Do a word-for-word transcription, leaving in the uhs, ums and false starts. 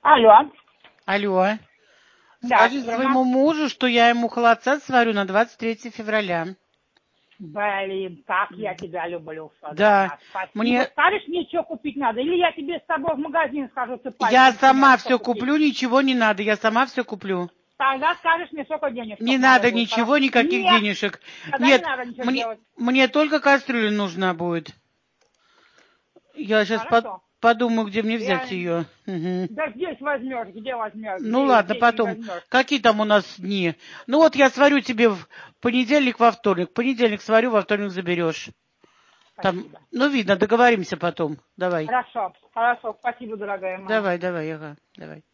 Алло. Алло. Да, Скажи слышно? своему мужу, что я ему холодца сварю на двадцать третье февраля. Блин, как я тебя люблю, Да. Садрана. Спасибо. Мне... Скажешь, мне что купить надо? Или я тебе с тобой в магазин схожу, ты Я пальцем сама примерно, что все купить? куплю, ничего не надо. Я сама все куплю. Тогда скажешь мне, сколько денежек Не надо надо будет. ничего, Хорошо? никаких Нет, денежек. тогда не Нет, надо ничего мне, делать. мне только кастрюля нужна будет. Я сейчас Хорошо. подумаю, где мне взять Я... ее. Угу. Да здесь возьмешь, где возьмешь, Ну где ладно, здесь не потом. возьмешь. Какие там у нас дни? Ну вот я сварю тебе в понедельник, во вторник. Понедельник сварю, во вторник заберешь. Там, Спасибо. ну видно, договоримся потом. Давай. Хорошо, хорошо, спасибо, дорогая моя. Давай, давай, ага, давай.